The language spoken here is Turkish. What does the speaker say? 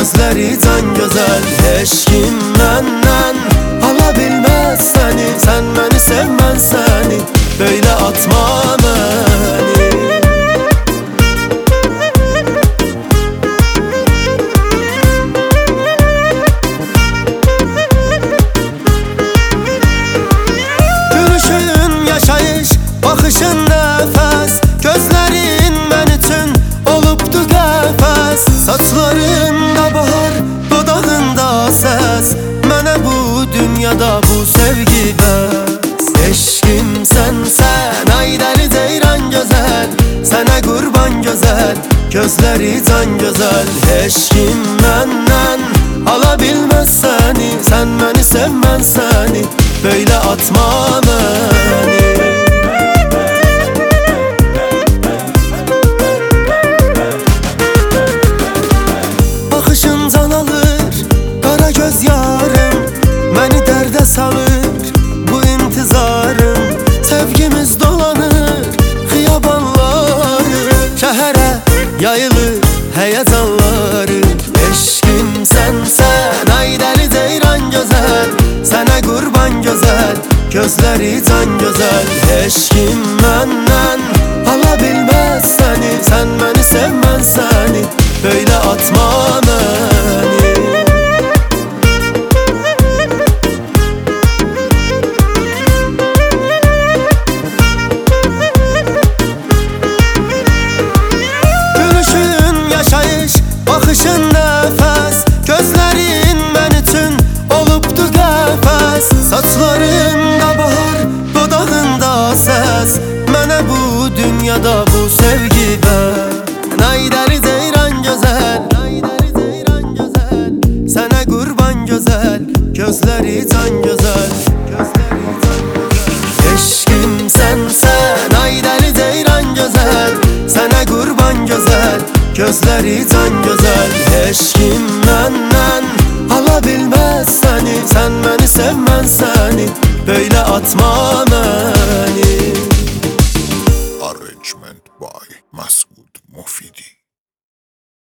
gözleri can güzel. Heç kim menden alabilmez seni. Sen beni sevmen seni, böyle atma beni. Gülüşün yaşayış, bakışın nefes, gözlerin ben için olubdu qəfəs. Saçlarında bahar, dodağında ses, mənə bu dünyada bu sevgi bəs. Eşkim sen ay deli ceyran güzel, sana kurban güzel, gözleri can güzel. Eşkim menden alabilmez seni, sen beni sevmen seni, böyle atma beni. Bakışın can alır, kara göz yarım, beni dərdə salır bu intizarım. Sevgimiz dolanır xiyabanları, şəhərə yayılır həyecanları. Eşkim sen ay deli ceyran güzel, sana kurban güzel, gözleri can güzel. Eşkim menden alabilmez seni, sen beni sevmen seni, böyle atma beni. Gülüşün yaşayış, bakışın nefes, gözlerin ben için olubdu qəfəs. Saçlarında bahar, dodağında ses, mənə bu dünyada bu sevgi bəs. Ay deli ceyran güzel, sana kurban güzel, gözleri can güzel. Eşkim sen ay deli ceyran güzel, sana kurban güzel, gözleri can güzel. Eşkim menden alabilmez seni, sen beni sevmen seni, böyle atma beni. Arrangement by Mask.